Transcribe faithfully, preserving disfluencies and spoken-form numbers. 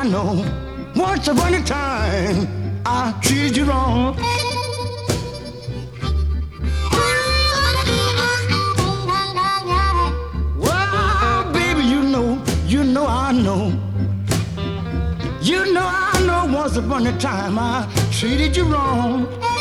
I know once upon a time I treated you wrong. Well, baby, you know, you know I know. You know I know once upon a time I treated you wrong.